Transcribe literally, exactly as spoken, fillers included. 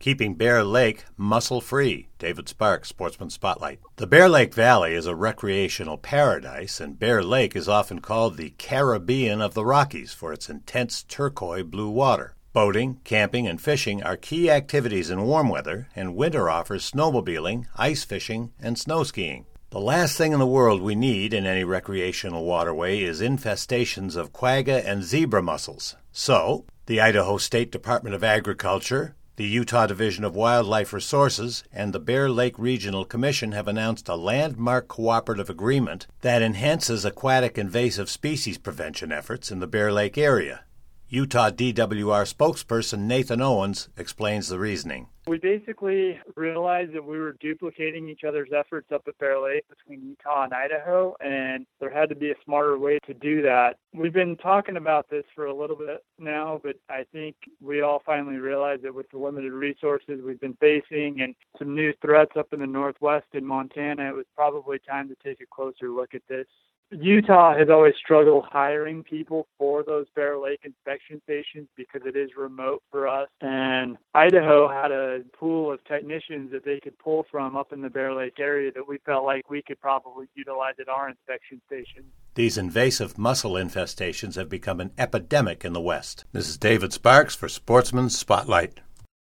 keeping Bear Lake mussel-free. David Sparks, Sportsman Spotlight. The Bear Lake Valley is a recreational paradise, and Bear Lake is often called the Caribbean of the Rockies for its intense turquoise blue water. Boating, camping, and fishing are key activities in warm weather, and winter offers snowmobiling, ice fishing, and snow skiing. The last thing in the world we need in any recreational waterway is infestations of quagga and zebra mussels. So, the Idaho State Department of Agriculture, the Utah Division of Wildlife Resources, and the Bear Lake Regional Commission have announced a landmark cooperative agreement that enhances aquatic invasive species prevention efforts in the Bear Lake area. Utah D W R spokesperson Nathan Owens explains the reasoning. We basically realized that we were duplicating each other's efforts up at Bear Lake between Utah and Idaho, and there had to be a smarter way to do that. We've been talking about this for a little bit now, but I think we all finally realized that with the limited resources we've been facing and some new threats up in the Northwest in Montana, it was probably time to take a closer look at this. Utah has always struggled hiring people for those Bear Lake inspection stations because it is remote for us. And Idaho had a pool of technicians that they could pull from up in the Bear Lake area that we felt like we could probably utilize at our inspection station. These invasive mussel infestations have become an epidemic in the West. This is David Sparks for Sportsman Spotlight.